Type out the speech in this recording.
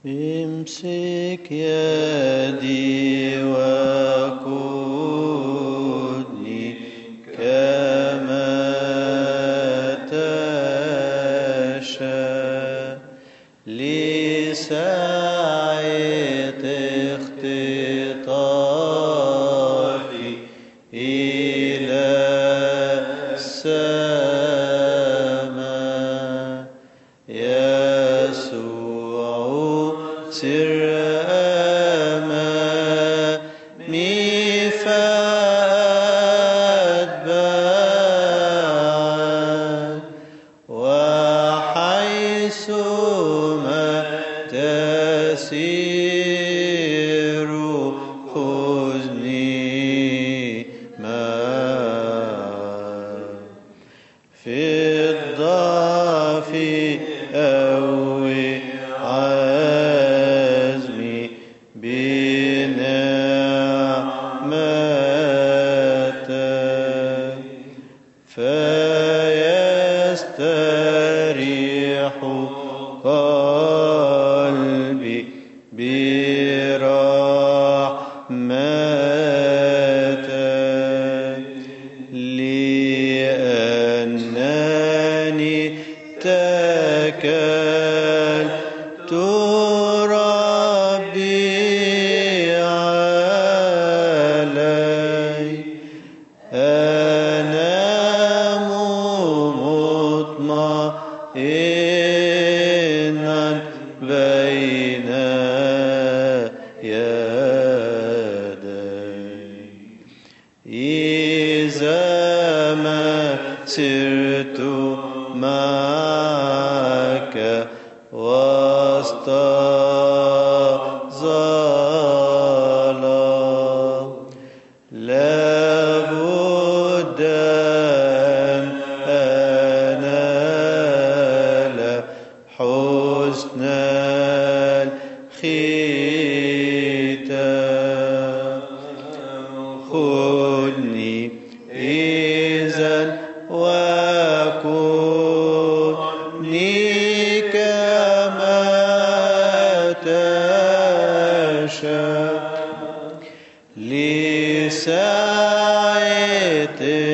امسك يدي وقودني كما تشاء لساعة اختطافي إلى السماء. يسوع سر أمامي فأتبعك، وحيثما تسير خذني معك. في الضعف أوي عزمي بنعمتك، فيستريح قلبي برحمتك، لأنني اتكلت ربي عليك. أنام مطمئنا بين يديك، إذا ما سرت معك وسط الظلام. لابد أن أنال حسن الختام. خذني إذا وكني كما تشاء لساعة